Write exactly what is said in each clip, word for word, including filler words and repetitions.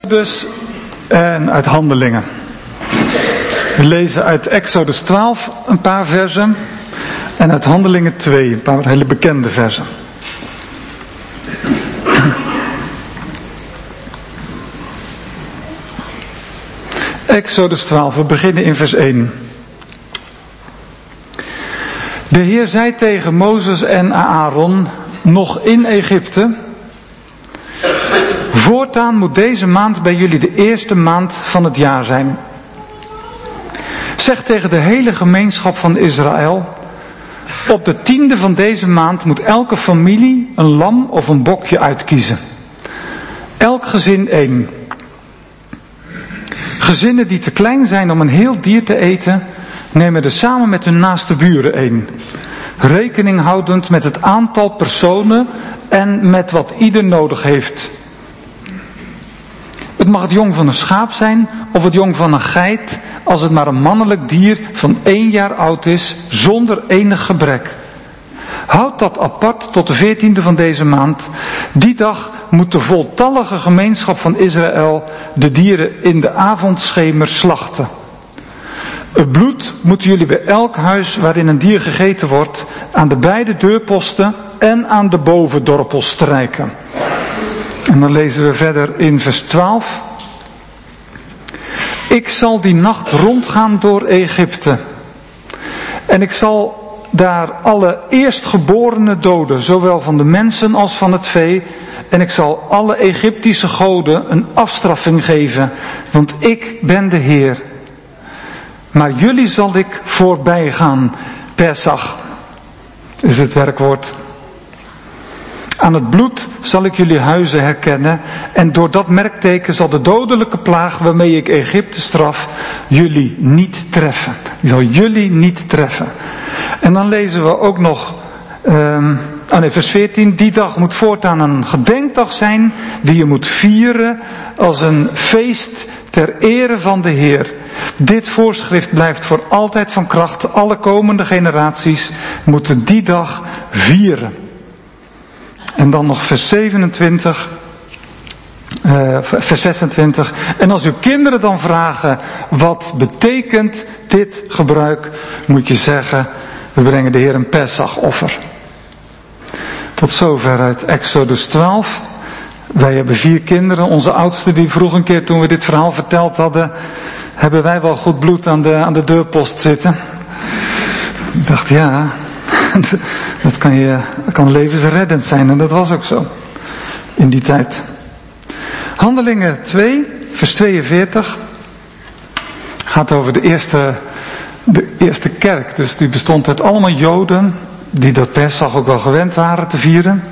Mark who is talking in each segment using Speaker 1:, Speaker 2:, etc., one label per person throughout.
Speaker 1: Exodus en uit Handelingen. We lezen uit Exodus twaalf een paar versen en uit Handelingen twee, een paar hele bekende versen. Exodus twaalf, we beginnen in vers één. De Heer zei tegen Mozes en Aaron, nog in Egypte: voortaan moet deze maand bij jullie de eerste maand van het jaar zijn. Zeg tegen de hele gemeenschap van Israël: op de tiende van deze maand moet elke familie een lam of een bokje uitkiezen. Elk gezin één. Gezinnen die te klein zijn om een heel dier te eten, nemen er samen met hun naaste buren één. Rekening houdend met het aantal personen en met wat ieder nodig heeft. Het mag het jong van een schaap zijn of het jong van een geit, als het maar een mannelijk dier van één jaar oud is, zonder enig gebrek. Houd dat apart tot de veertiende van deze maand. Die dag moet de voltallige gemeenschap van Israël de dieren in de avondschemer slachten. Het bloed moeten jullie bij elk huis waarin een dier gegeten wordt aan de beide deurposten en aan de bovendorpels strijken. En dan lezen we verder in vers twaalf. Ik zal die nacht rondgaan door Egypte. En ik zal daar alle eerstgeborenen doden, zowel van de mensen als van het vee. En ik zal alle Egyptische goden een afstraffing geven, want ik ben de Heer. Maar jullie zal ik voorbij gaan, Pesach, is het werkwoord. Aan het bloed zal ik jullie huizen herkennen en door dat merkteken zal de dodelijke plaag waarmee ik Egypte straf jullie niet treffen. Die zal jullie niet treffen. En dan lezen we ook nog, um, oh nee, vers veertien, die dag moet voortaan een gedenkdag zijn die je moet vieren als een feest ter ere van de Heer. Dit voorschrift blijft voor altijd van kracht. Alle komende generaties moeten die dag vieren. En dan nog vers zevenentwintig, uh, vers zesentwintig. En als uw kinderen dan vragen, wat betekent dit gebruik, moet je zeggen, we brengen de Heer een Pesachoffer. Tot zover uit Exodus twaalf. Wij hebben vier kinderen. Onze oudste die vroeg een keer toen we dit verhaal verteld hadden, hebben wij wel goed bloed aan de, aan de deurpost zitten? Ik dacht, ja, dat kan, je, dat kan levensreddend zijn. En dat was ook zo. In die tijd. Handelingen twee, vers tweeënveertig. Gaat over de eerste, de eerste kerk. Dus die bestond uit allemaal Joden, die dat Pesach ook wel gewend waren te vieren.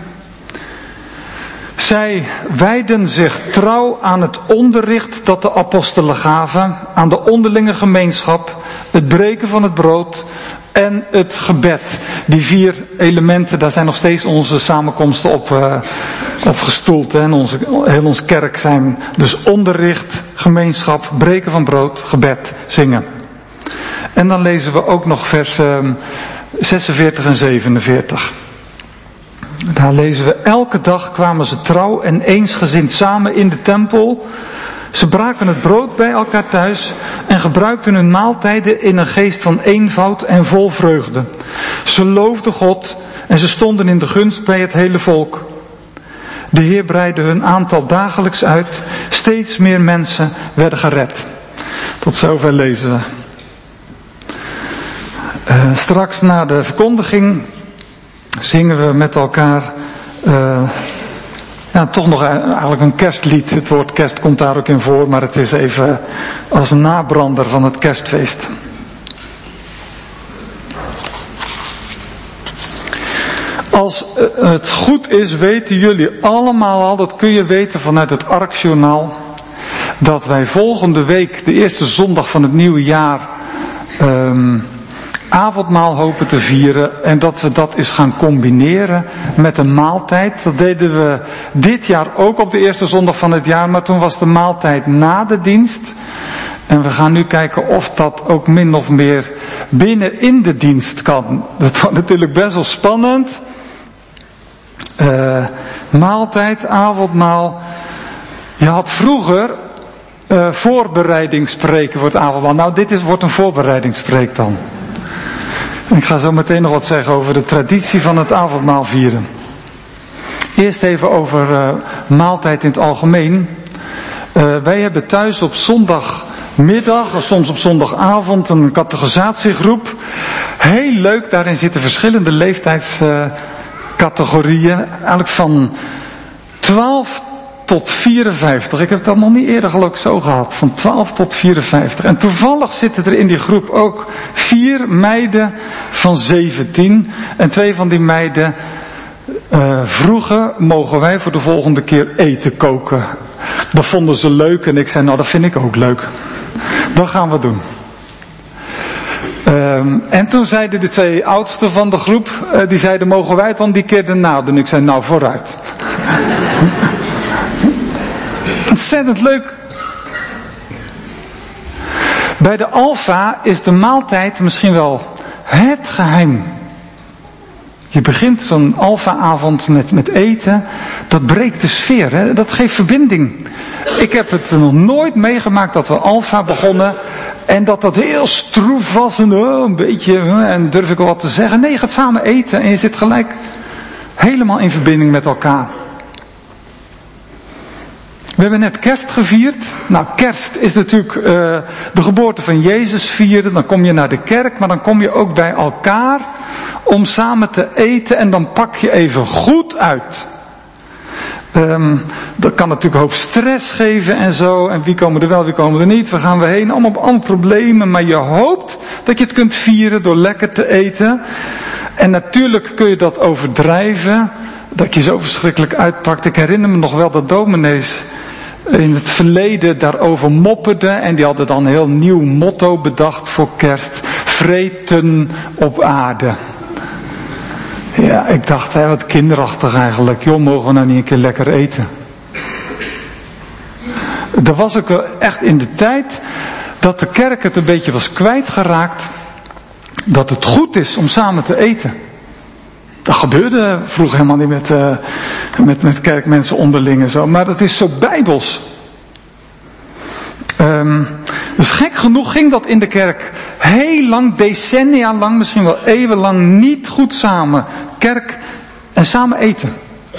Speaker 1: Zij wijden zich trouw aan het onderricht dat de apostelen gaven, aan de onderlinge gemeenschap, het breken van het brood en het gebed. Die vier elementen, daar zijn nog steeds onze samenkomsten op, uh, op gestoeld. Hè? En onze, heel ons kerk zijn dus onderricht, gemeenschap, breken van brood, gebed, zingen. En dan lezen we ook nog vers uh, zesenveertig en zevenenveertig. Daar lezen we, elke dag kwamen ze trouw en eensgezind samen in de tempel. Ze braken het brood bij elkaar thuis en gebruikten hun maaltijden in een geest van eenvoud en vol vreugde. Ze loofden God en ze stonden in de gunst bij het hele volk. De Heer breidde hun aantal dagelijks uit. Steeds meer mensen werden gered. Tot zover lezen we. Uh, straks na de verkondiging zingen we met elkaar uh, ja, toch nog eigenlijk een kerstlied. Het woord kerst komt daar ook in voor, maar het is even als een nabrander van het kerstfeest. Als het goed is, weten jullie allemaal al, dat kun je weten vanuit het Arkjournaal, dat wij volgende week, de eerste zondag van het nieuwe jaar, um, avondmaal hopen te vieren en dat we dat eens gaan combineren met een maaltijd. Dat deden we dit jaar ook op de eerste zondag van het jaar, maar toen was de maaltijd na de dienst. En we gaan nu kijken of dat ook min of meer binnen in de dienst kan. Dat was natuurlijk best wel spannend. Uh, maaltijd, avondmaal. Je had vroeger uh, voorbereidingspreken voor het avondmaal. Nou, dit is, wordt een voorbereidingspreek dan. Ik ga zo meteen nog wat zeggen over de traditie van het avondmaal vieren. Eerst even over uh, maaltijd in het algemeen. Uh, wij hebben thuis op zondagmiddag, of soms op zondagavond, een catechisatiegroep. Heel leuk, daarin zitten verschillende leeftijdscategorieën. Uh, eigenlijk van twaalf tot vierenvijftig. Ik heb het al nog niet eerder geloof ik zo gehad. Van twaalf tot vierenvijftig. En toevallig zitten er in die groep ook vier meiden van zeventien. En twee van die meiden uh, vroegen, mogen wij voor de volgende keer eten koken. Dat vonden ze leuk en ik zei, nou dat vind ik ook leuk. Dat gaan we doen. Um, en toen zeiden de twee oudsten van de groep, uh, die zeiden, mogen wij het dan die keer daarna doen? Ik zei, nou vooruit. Ontzettend leuk. Bij de Alpha is de maaltijd misschien wel het geheim. Je begint zo'n Alpha-avond met, met eten. Dat breekt de sfeer. Hè? Dat geeft verbinding. Ik heb het nog nooit meegemaakt dat we Alpha begonnen. En dat dat heel stroef was. En oh, een beetje. En durf ik wel wat te zeggen. Nee, je gaat samen eten. En je zit gelijk helemaal in verbinding met elkaar. We hebben net kerst gevierd. Nou, kerst is natuurlijk uh, de geboorte van Jezus vieren. Dan kom je naar de kerk, maar dan kom je ook bij elkaar om samen te eten. En dan pak je even goed uit. Um, dat kan natuurlijk een hoop stress geven en zo. En wie komen er wel, wie komen er niet. Waar gaan we heen? Allemaal, allemaal problemen. Maar je hoopt dat je het kunt vieren door lekker te eten. En natuurlijk kun je dat overdrijven. Dat je zo verschrikkelijk uitpakt. Ik herinner me nog wel dat dominees in het verleden daarover mopperden. En die hadden dan een heel nieuw motto bedacht voor kerst. Vreten op aarde. Ja, ik dacht, hè, wat kinderachtig eigenlijk. Joh, mogen we nou niet een keer lekker eten? Er was ook wel echt in de tijd dat de kerk het een beetje was kwijtgeraakt. Dat het goed is om samen te eten. Dat gebeurde vroeger helemaal niet met, uh, met, met kerkmensen onderling en zo. Maar dat is zo bijbels. Um, dus gek genoeg ging dat in de kerk heel lang, decennia lang, misschien wel eeuwenlang niet goed samen. Kerk en samen eten.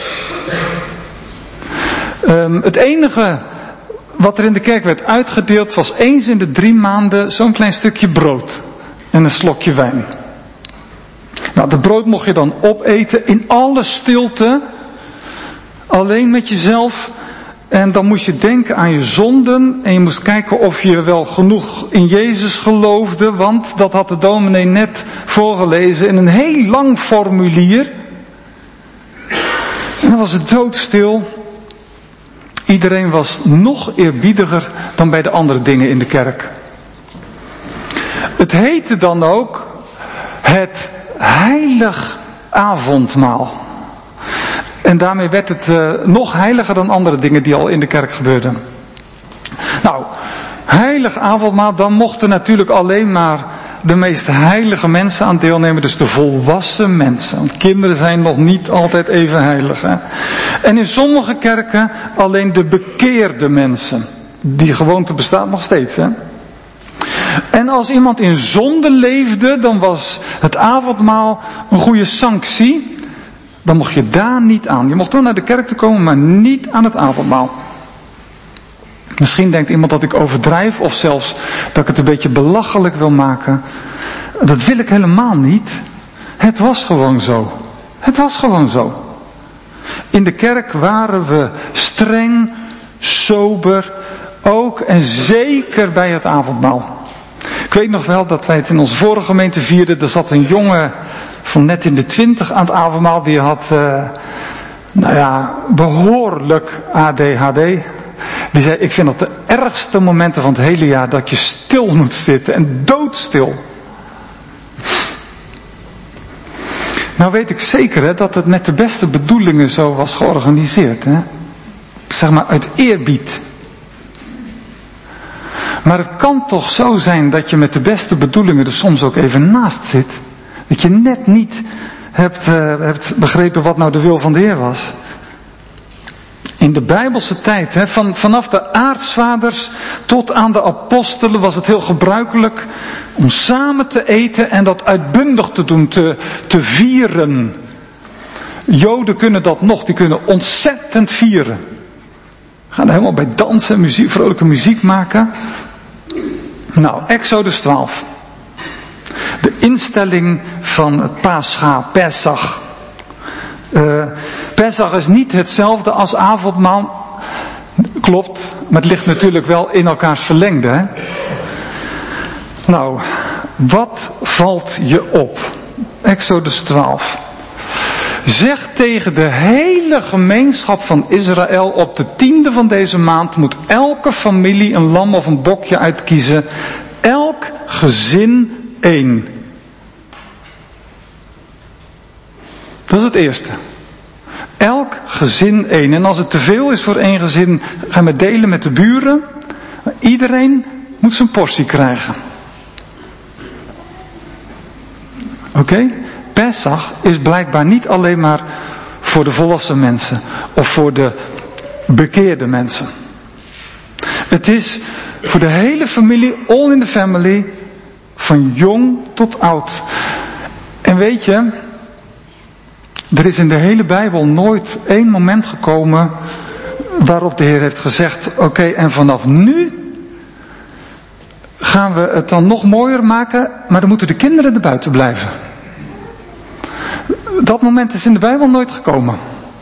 Speaker 1: Um, het enige wat er in de kerk werd uitgedeeld was eens in de drie maanden zo'n klein stukje brood. En een slokje wijn. Nou, dat brood mocht je dan opeten in alle stilte. Alleen met jezelf. En dan moest je denken aan je zonden. En je moest kijken of je wel genoeg in Jezus geloofde. Want dat had de dominee net voorgelezen in een heel lang formulier. En dan was het doodstil. Iedereen was nog eerbiediger dan bij de andere dingen in de kerk. Het heette dan ook het heilig avondmaal. En daarmee werd het uh, nog heiliger dan andere dingen die al in de kerk gebeurden. Nou, heilig avondmaal, dan mochten natuurlijk alleen maar de meest heilige mensen aan deelnemen. Dus de volwassen mensen. Want kinderen zijn nog niet altijd even heilig. Hè? En in sommige kerken alleen de bekeerde mensen. Die gewoonte bestaat nog steeds. Hè? En als iemand in zonde leefde, dan was het avondmaal een goede sanctie. Dan mocht je daar niet aan. Je mocht wel naar de kerk te komen, maar niet aan het avondmaal. Misschien denkt iemand dat ik overdrijf, of zelfs dat ik het een beetje belachelijk wil maken. Dat wil ik helemaal niet. Het was gewoon zo. Het was gewoon zo. In de kerk waren we streng, sober, ook en zeker bij het avondmaal. Ik weet nog wel dat wij het in onze vorige gemeente vierden. Er zat een jongen van net in de twintig aan het avondmaal. Die had, uh, nou ja, behoorlijk A D H D. Die zei, ik vind dat de ergste momenten van het hele jaar dat je stil moet zitten en doodstil. Nou weet ik zeker hè, dat het met de beste bedoelingen zo was georganiseerd. Hè? Zeg maar uit eerbied. Maar het kan toch zo zijn dat je met de beste bedoelingen er soms ook even naast zit. Dat je net niet hebt, uh, hebt begrepen wat nou de wil van de Heer was. In de Bijbelse tijd, hè, van, vanaf de aartsvaders tot aan de apostelen was het heel gebruikelijk om samen te eten en dat uitbundig te doen, te, te vieren. Joden kunnen dat nog, die kunnen ontzettend vieren. Gaan er helemaal bij dansen, muziek, vrolijke muziek maken. Nou, Exodus twaalf. De instelling van het Pascha, Pesach. Uh, Pesach is niet hetzelfde als avondmaal. Klopt, maar het ligt natuurlijk wel in elkaars verlengde. Hè? Nou, wat valt je op? Exodus twaalf. Zeg tegen de hele gemeenschap van Israël: op de tiende van deze maand moet elke familie een lam of een bokje uitkiezen. Elk gezin één. Dat is het eerste. Elk gezin één. En als het te veel is voor één gezin, gaan we delen met de buren. Maar iedereen moet zijn portie krijgen. Oké? Okay? Pesach is blijkbaar niet alleen maar voor de volwassen mensen. Of voor de bekeerde mensen. Het is voor de hele familie, all in the family. Van jong tot oud. En weet je, er is in de hele Bijbel nooit één moment gekomen waarop de Heer heeft gezegd: oké, okay, en vanaf nu gaan we het dan nog mooier maken, maar dan moeten de kinderen er buiten blijven. Dat moment is in de Bijbel nooit gekomen.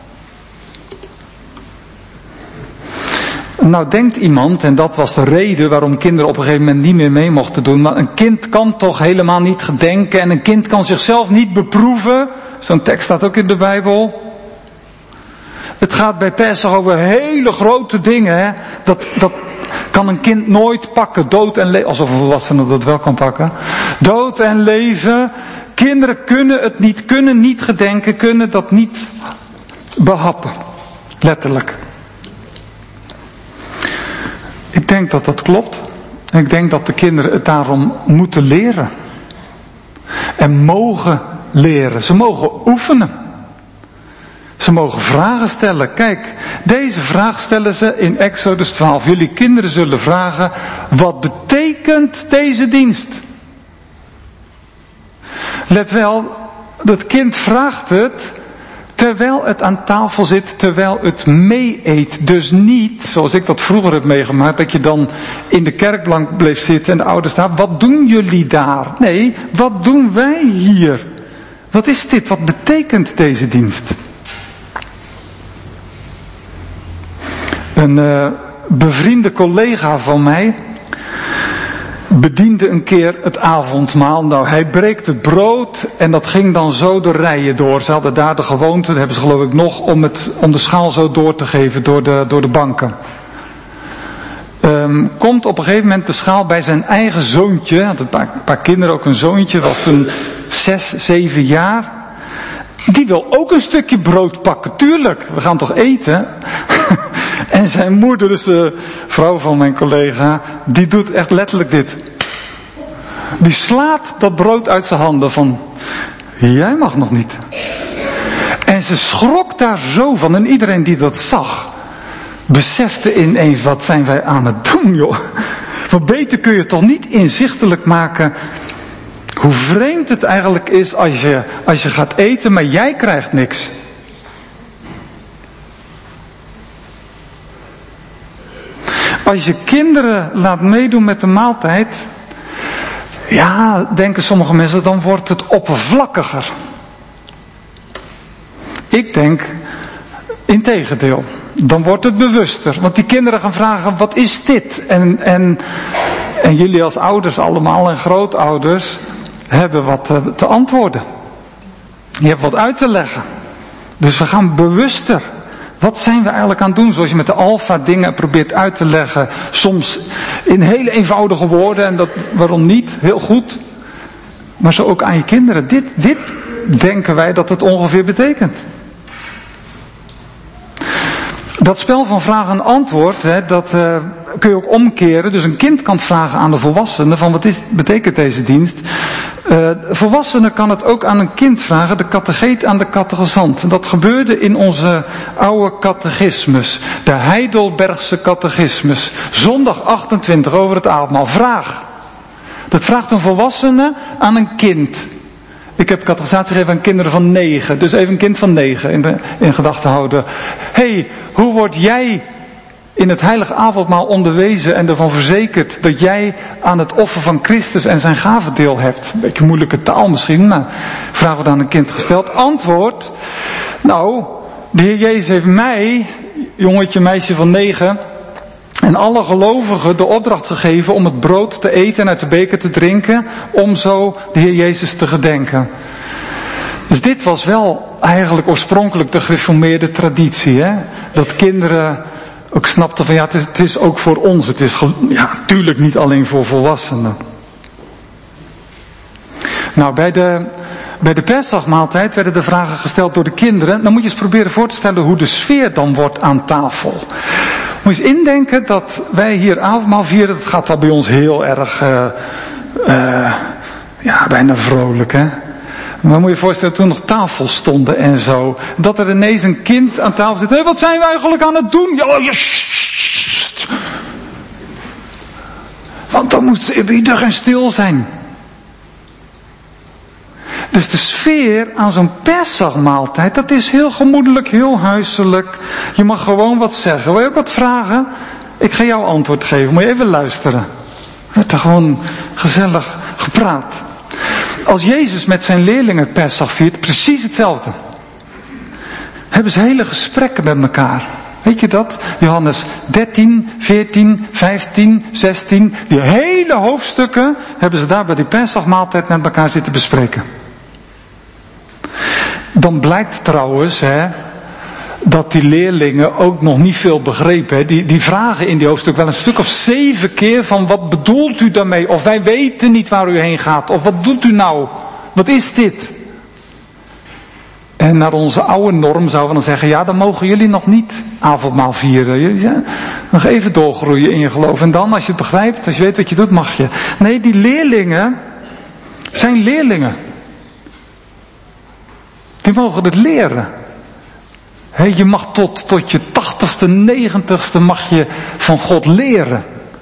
Speaker 1: Nou denkt iemand, en dat was de reden waarom kinderen op een gegeven moment niet meer mee mochten doen, maar een kind kan toch helemaal niet gedenken en een kind kan zichzelf niet beproeven. Zo'n tekst staat ook in de Bijbel. Het gaat bij Pesach over hele grote dingen. Hè? Dat, dat kan een kind nooit pakken. Dood en leven. Alsof een volwassene dat wel kan pakken. Dood en leven. Kinderen kunnen het niet, kunnen niet gedenken, kunnen dat niet behappen. Letterlijk. Ik denk dat dat klopt. En ik denk dat de kinderen het daarom moeten leren. En mogen leren. Ze mogen oefenen. Ze mogen vragen stellen. Kijk, deze vraag stellen ze in Exodus twaalf. Jullie kinderen zullen vragen: wat betekent deze dienst? Let wel, dat kind vraagt het terwijl het aan tafel zit, terwijl het mee eet. Dus niet, zoals ik dat vroeger heb meegemaakt, dat je dan in de kerkbank bleef zitten en de ouders staan: wat doen jullie daar? Nee, wat doen wij hier? Wat is dit? Wat betekent deze dienst? Een uh, bevriende collega van mij bediende een keer het avondmaal. Nou, hij breekt het brood en dat ging dan zo de rijen door. Ze hadden daar de gewoonte, dat hebben ze geloof ik nog, om, het, om de schaal zo door te geven door de, door de banken. Um, komt op een gegeven moment de schaal bij zijn eigen zoontje. Had een paar, een paar kinderen, ook een zoontje, was toen zes, zeven jaar. Die wil ook een stukje brood pakken, tuurlijk, we gaan toch eten. En zijn moeder, dus de vrouw van mijn collega, die doet echt letterlijk dit. Die slaat dat brood uit zijn handen van: jij mag nog niet. En ze schrok daar zo van. En iedereen die dat zag, besefte ineens: wat zijn wij aan het doen, joh. Wat beter kun je toch niet inzichtelijk maken hoe vreemd het eigenlijk is als je, als je gaat eten, maar jij krijgt niks. Als je kinderen laat meedoen met de maaltijd, ja, denken sommige mensen, dan wordt het oppervlakkiger. Ik denk, integendeel, dan wordt het bewuster. Want die kinderen gaan vragen: wat is dit? En, en, en jullie als ouders allemaal en grootouders hebben wat te, te antwoorden. Je hebt wat uit te leggen. Dus we gaan bewuster. Wat zijn we eigenlijk aan het doen? Zoals je met de alfa dingen probeert uit te leggen. Soms in hele eenvoudige woorden. En dat, waarom niet? Heel goed. Maar zo ook aan je kinderen. Dit, dit denken wij dat het ongeveer betekent. Dat spel van vraag en antwoord, hè, dat uh, kun je ook omkeren. Dus een kind kan vragen aan de volwassene van wat is, betekent deze dienst. Uh, volwassene kan het ook aan een kind vragen, de catecheet aan de catechizant. Dat gebeurde in onze oude catechismus, de Heidelbergse catechismus. Zondag achtentwintig over het avondmaal. Vraag. Dat vraagt een volwassene aan een kind. Ik heb catechisatie gegeven aan kinderen van negen. Dus even een kind van negen in, de, in gedachten houden. Hé, hey, hoe word jij in het heilige avondmaal onderwezen en ervan verzekerd dat jij aan het offer van Christus en zijn gavendeel hebt? Een beetje moeilijke taal misschien, maar vraag wordt aan een kind gesteld. Antwoord. Nou, de Heer Jezus heeft mij, jongetje, meisje van negen, en alle gelovigen de opdracht gegeven om het brood te eten en uit de beker te drinken, om zo de Heer Jezus te gedenken. Dus dit was wel eigenlijk oorspronkelijk de gereformeerde traditie, hè? Dat kinderen ook snapten van ja, het is, het is ook voor ons. Het is ja, natuurlijk niet alleen voor volwassenen. Nou, bij de, bij de Pesachmaaltijd werden de vragen gesteld door de kinderen. Dan moet je eens proberen voor te stellen hoe de sfeer dan wordt aan tafel. Moet je eens indenken dat wij hier avondmaal vieren. Dat gaat dan bij ons heel erg, uh, uh, ja, bijna vrolijk, hè. Maar moet je je voorstellen, toen nog tafels stonden en zo. Dat er ineens een kind aan tafel zit. Hé, hey, wat zijn we eigenlijk aan het doen? Ja, ja, sst. Want dan moet ze eerbiedig en stil zijn. Dus de sfeer aan zo'n Pesachmaaltijd, dat is heel gemoedelijk, heel huiselijk. Je mag gewoon wat zeggen. Wil je ook wat vragen? Ik ga jou antwoord geven. Moet je even luisteren. Er wordt er gewoon gezellig gepraat. Als Jezus met zijn leerlingen Pesach viert, precies hetzelfde. Hebben ze hele gesprekken met elkaar. Weet je dat? Johannes dertien, veertien, vijftien, zestien. Die hele hoofdstukken hebben ze daar bij die Pesachmaaltijd met elkaar zitten bespreken. Dan blijkt trouwens, hè, dat die leerlingen ook nog niet veel begrepen. Hè. Die, die vragen in die hoofdstuk wel een stuk of zeven keer van wat bedoelt u daarmee? Of wij weten niet waar u heen gaat. Of wat doet u nou? Wat is dit? En naar onze oude norm zouden we dan zeggen, ja, dan mogen jullie nog niet avondmaal vieren. Jullie ja, nog even doorgroeien in je geloof. En dan, als je het begrijpt, als je weet wat je doet, mag je. Nee, die leerlingen zijn leerlingen. Die mogen het leren. He, je mag tot, tot je tachtigste, negentigste mag je van God leren.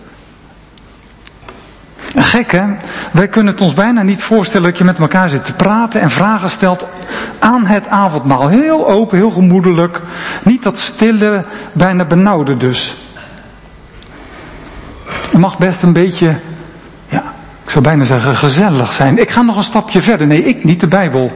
Speaker 1: En gek hè, wij kunnen het ons bijna niet voorstellen dat je met elkaar zit te praten en vragen stelt aan het avondmaal. Heel open, heel gemoedelijk. Niet dat stille, bijna benauwde dus. Het mag best een beetje, ja, ik zou bijna zeggen gezellig zijn. Ik ga nog een stapje verder. Nee, ik niet, de Bijbel.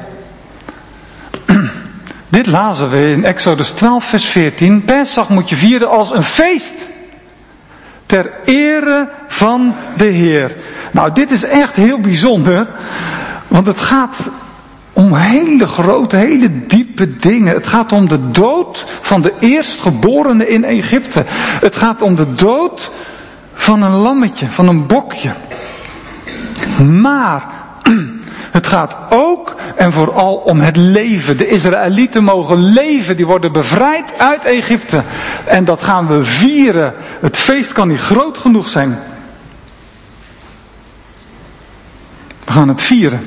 Speaker 1: Dit lazen we in Exodus twaalf vers veertien. Pesach moet je vieren als een feest. Ter ere van de Heer. Nou, dit is echt heel bijzonder. Want het gaat om hele grote, hele diepe dingen. Het gaat om de dood van de eerstgeborene in Egypte. Het gaat om de dood van een lammetje, van een bokje. Maar het gaat ook en vooral om het leven. De Israëlieten mogen leven. Die worden bevrijd uit Egypte. En dat gaan we vieren. Het feest kan niet groot genoeg zijn. We gaan het vieren.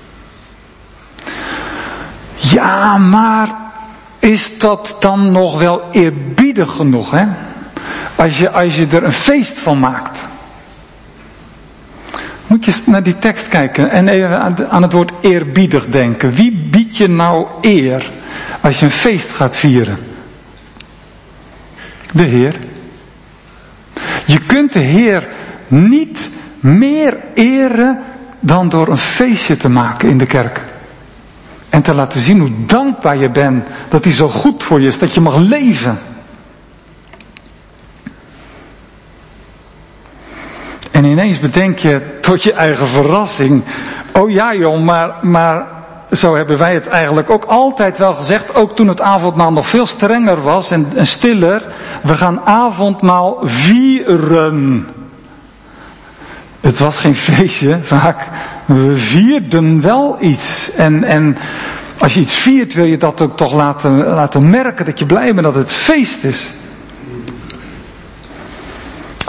Speaker 1: Ja, maar is dat dan nog wel eerbiedig genoeg, hè? Als je, als je er een feest van maakt. Moet je naar die tekst kijken en even aan het woord eerbiedig denken. Wie biedt je nou eer als je een feest gaat vieren? De Heer. Je kunt de Heer niet meer eren dan door een feestje te maken in de kerk. En te laten zien hoe dankbaar je bent dat hij zo goed voor je is, dat je mag leven. En ineens bedenk je tot je eigen verrassing. Oh ja joh, maar, maar zo hebben wij het eigenlijk ook altijd wel gezegd. Ook toen het avondmaal nog veel strenger was en, en stiller. We gaan avondmaal vieren. Het was geen feestje vaak. We vierden wel iets. En, en als je iets viert wil je dat ook toch laten, laten merken dat je blij bent dat het feest is.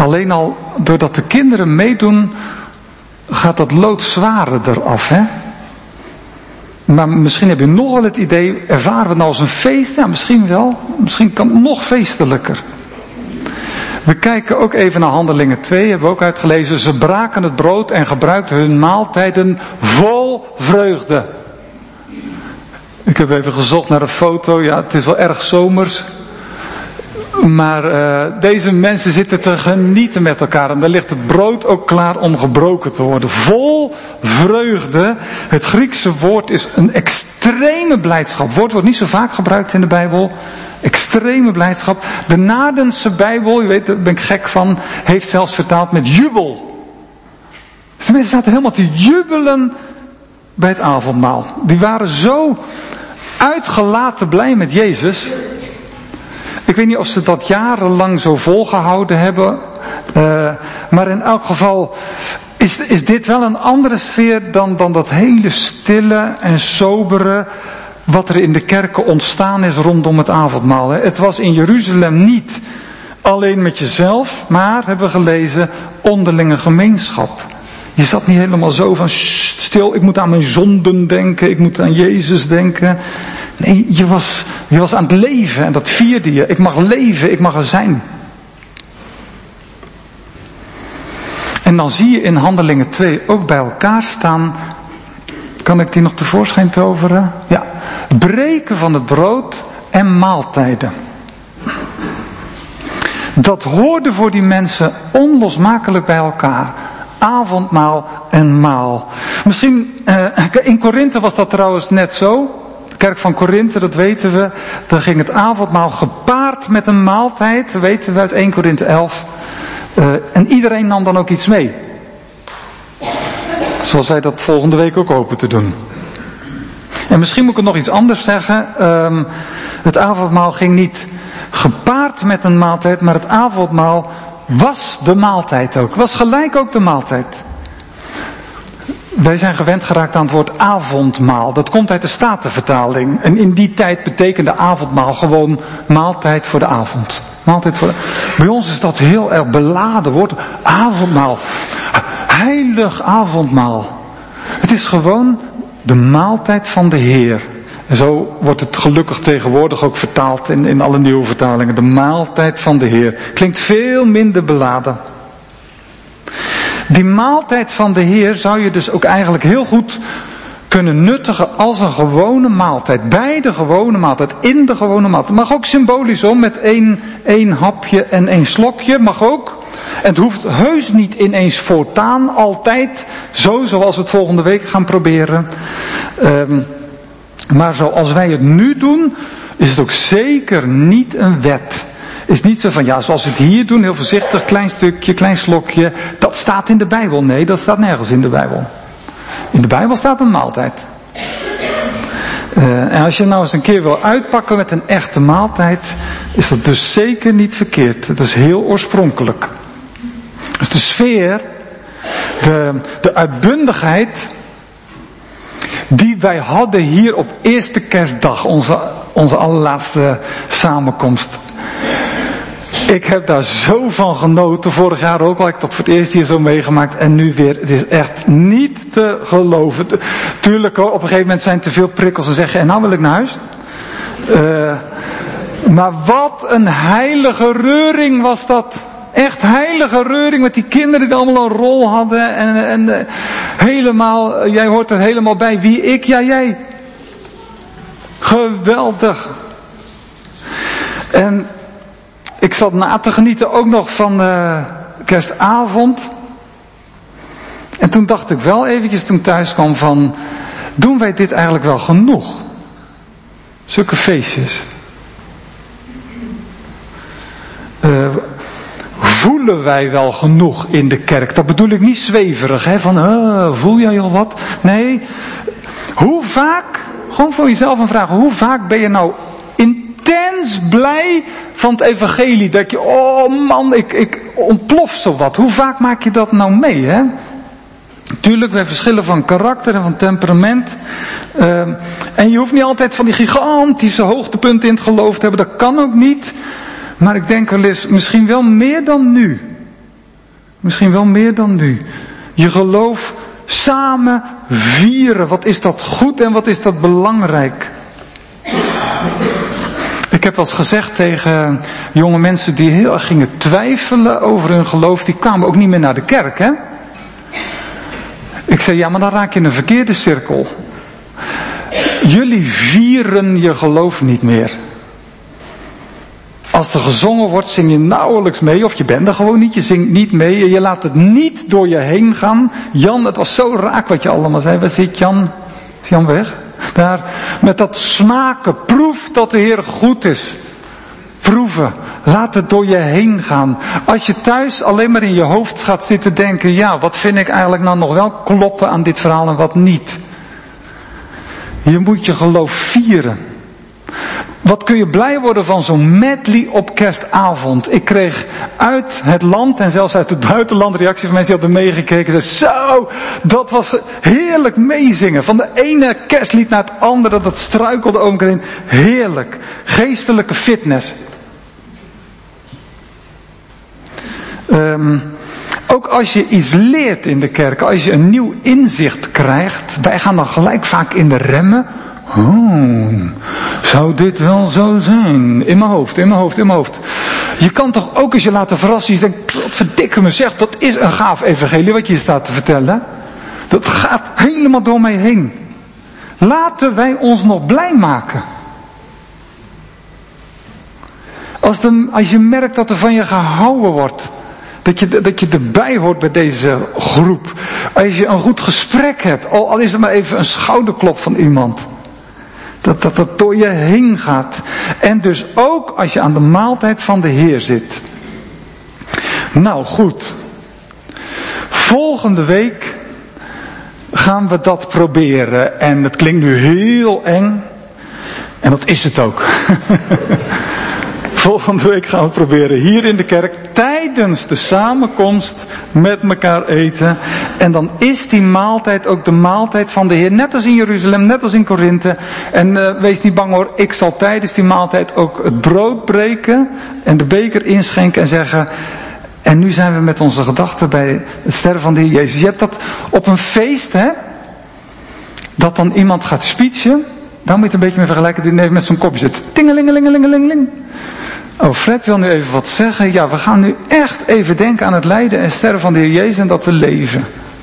Speaker 1: Alleen al doordat de kinderen meedoen, gaat dat lood zwaarder af, hè? Maar misschien heb je nog wel het idee, ervaren we het nou als een feest? Ja, misschien wel. Misschien kan het nog feestelijker. We kijken ook even naar Handelingen twee, hebben we ook uitgelezen. Ze braken het brood en gebruikten hun maaltijden vol vreugde. Ik heb even gezocht naar een foto. Ja, het is wel erg zomers. Maar uh, deze mensen zitten te genieten met elkaar. En daar ligt het brood ook klaar om gebroken te worden. Vol vreugde. Het Griekse woord is een extreme blijdschap. Het woord wordt niet zo vaak gebruikt in de Bijbel. Extreme blijdschap. De Nadense Bijbel, je weet, daar ben ik gek van, heeft zelfs vertaald met jubel. Dus de mensen zaten helemaal te jubelen bij het avondmaal. Die waren zo uitgelaten blij met Jezus. Ik weet niet of ze dat jarenlang zo volgehouden hebben. Uh, maar in elk geval is, is dit wel een andere sfeer dan, dan dat hele stille en sobere wat er in de kerken ontstaan is rondom het avondmaal. Hè. Het was in Jeruzalem niet alleen met jezelf, maar, hebben we gelezen, onderlinge gemeenschap. Je zat niet helemaal zo van stil, ik moet aan mijn zonden denken, ik moet aan Jezus denken. Nee, je was, je was aan het leven en dat vierde je. Ik mag leven, ik mag er zijn. En dan zie je in Handelingen twee ook bij elkaar staan. Kan ik die nog tevoorschijn toveren? Ja. Breken van het brood en maaltijden. Dat hoorde voor die mensen onlosmakelijk bij elkaar. Avondmaal en maal. Misschien, uh, in Korinthe was dat trouwens net zo. De kerk van Korinthe, dat weten we. Dan ging het avondmaal gepaard met een maaltijd. Dat weten we uit eerste Korinthe elf. Uh, en iedereen nam dan ook iets mee. Zoals wij dat volgende week ook hopen te doen. En misschien moet ik het nog iets anders zeggen. Um, het avondmaal ging niet gepaard met een maaltijd, maar het avondmaal was de maaltijd ook. Was gelijk ook de maaltijd. Wij zijn gewend geraakt aan het woord avondmaal. Dat komt uit de Statenvertaling. En in die tijd betekende avondmaal gewoon maaltijd voor de avond. Maaltijd voor de... Bij ons is dat heel erg beladen woord. Avondmaal. Heilig avondmaal. Het is gewoon de maaltijd van de Heer. En zo wordt het gelukkig tegenwoordig ook vertaald in, in alle nieuwe vertalingen. De maaltijd van de Heer. Klinkt veel minder beladen. Die maaltijd van de Heer zou je dus ook eigenlijk heel goed kunnen nuttigen als een gewone maaltijd. Bij de gewone maaltijd. In de gewone maaltijd. Mag ook symbolisch om met één, één hapje en één slokje. Mag ook. En het hoeft heus niet ineens voortaan altijd zo zoals we het volgende week gaan proberen. Um, maar zoals wij het nu doen, is het ook zeker niet een wet. Is niet zo van, ja, zoals we het hier doen, heel voorzichtig, klein stukje, klein slokje. Dat staat in de Bijbel. Nee, dat staat nergens in de Bijbel. In de Bijbel staat een maaltijd. Uh, en als je nou eens een keer wil uitpakken met een echte maaltijd, is dat dus zeker niet verkeerd. Het is heel oorspronkelijk. Dus de sfeer, de, de uitbundigheid die wij hadden hier op eerste kerstdag, onze, onze allerlaatste samenkomst. Ik heb daar zo van genoten. Vorig jaar ook al, ik dat voor het eerst hier zo meegemaakt. En nu weer. Het is echt niet te geloven. Tuurlijk hoor, op een gegeven moment zijn te veel prikkels en zeggen, en nou wil ik naar huis. Uh, maar wat een heilige reuring was dat. Echt heilige reuring met die kinderen die allemaal een rol hadden. En, en uh, helemaal, jij hoort er helemaal bij. Wie ik? Ja, jij. Geweldig. En ik zat na te genieten ook nog van uh, kerstavond. En toen dacht ik wel eventjes toen ik thuis kwam van, doen wij dit eigenlijk wel genoeg? Zulke feestjes. Uh, voelen wij wel genoeg in de kerk? Dat bedoel ik niet zweverig, hè, van uh, voel jij al wat? Nee, hoe vaak, gewoon voor jezelf een vraag, hoe vaak ben je nou intens blij van het evangelie? Dat je, oh man, ik, ik ontplof zo wat. Hoe vaak maak je dat nou mee, hè? Tuurlijk, wij verschillen van karakter en van temperament. Uh, en je hoeft niet altijd van die gigantische hoogtepunten in het geloof te hebben. Dat kan ook niet. Maar ik denk wel eens, misschien wel meer dan nu. Misschien wel meer dan nu. Je geloof samen vieren. Wat is dat goed en wat is dat belangrijk. Ik heb wel eens gezegd tegen jonge mensen die heel erg gingen twijfelen over hun geloof. Die kwamen ook niet meer naar de kerk, hè. Ik zei, ja, maar dan raak je in een verkeerde cirkel. Jullie vieren je geloof niet meer. Als er gezongen wordt, zing je nauwelijks mee. Of je bent er gewoon niet, je zingt niet mee. En je laat het niet door je heen gaan. Jan, het was zo raak wat je allemaal zei. Waar zit Jan? Is Jan weg? Daar, met dat smaken. Proef dat de Heer goed is. Proeven. Laat het door je heen gaan. Als je thuis alleen maar in je hoofd gaat zitten denken. Ja, wat vind ik eigenlijk nou nog wel kloppen aan dit verhaal en wat niet. Je moet je geloof vieren. Wat kun je blij worden van zo'n medley op kerstavond. Ik kreeg uit het land en zelfs uit het buitenland reacties van mensen die hadden meegekeken. Zo, dat was heerlijk meezingen. Van de ene kerstlied naar het andere, dat struikelde over elkaar heen. Heerlijk. Geestelijke fitness. Um, ook als je iets leert in de kerk, als je een nieuw inzicht krijgt, wij gaan dan gelijk vaak in de remmen. Oh, zou dit wel zo zijn? In mijn hoofd, in mijn hoofd, in mijn hoofd. Je kan toch ook eens je laten verrassen. Je denkt, verdikke me zeg, dat is een gaaf evangelie wat je hier staat te vertellen. Dat gaat helemaal door mij heen. Laten wij ons nog blij maken. Als, de, als je merkt dat er van je gehouden wordt. Dat je, dat je erbij hoort bij deze groep. Als je een goed gesprek hebt. Al, al is het maar even een schouderklop van iemand. Dat, dat dat door je heen gaat. En dus ook als je aan de maaltijd van de Heer zit. Nou goed. Volgende week gaan we dat proberen. En het klinkt nu heel eng. En dat is het ook. Volgende week gaan we het proberen hier in de kerk. Tijdens de samenkomst met elkaar eten. En dan is die maaltijd ook de maaltijd van de Heer. Net als in Jeruzalem, net als in Korinthe. En uh, wees niet bang hoor. Ik zal tijdens die maaltijd ook het brood breken. En de beker inschenken en zeggen. En nu zijn we met onze gedachten bij het sterven van de Heer Jezus. Je hebt dat op een feest, hè. Dat dan iemand gaat speechen. Daar moet je het een beetje mee vergelijken. Die even met zo'n kopje zit. Tingelingelingelingeling. Oh, Fred wil nu even wat zeggen. Ja, we gaan nu echt even denken aan het lijden en sterven van de Heer Jezus en dat we leven.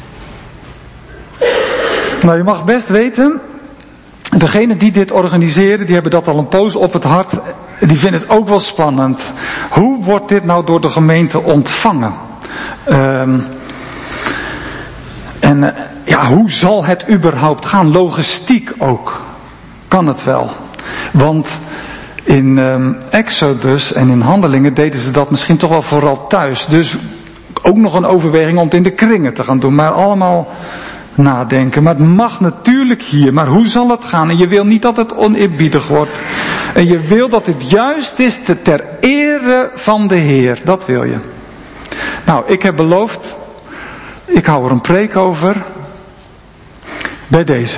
Speaker 1: Nou, je mag best weten, degenen die dit organiseren, die hebben dat al een poos op het hart. Die vinden het ook wel spannend. Hoe wordt dit nou door de gemeente ontvangen? Um, en uh, ja, hoe zal het überhaupt gaan? Logistiek ook. Kan het wel. Want in um, Exodus en in Handelingen deden ze dat misschien toch wel vooral thuis. Dus ook nog een overweging om het in de kringen te gaan doen. Maar allemaal nadenken. Maar het mag natuurlijk hier. Maar hoe zal het gaan? En je wil niet dat het oneerbiedig wordt. En je wil dat het juist is ter ere van de Heer. Dat wil je. Nou, ik heb beloofd. Ik hou er een preek over. Bij deze.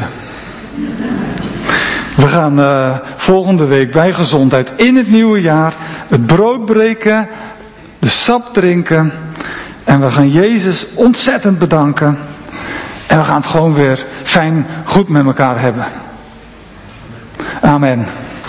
Speaker 1: We gaan uh, volgende week bij gezondheid in het nieuwe jaar het brood breken, de sap drinken en we gaan Jezus ontzettend bedanken en we gaan het gewoon weer fijn goed met elkaar hebben. Amen.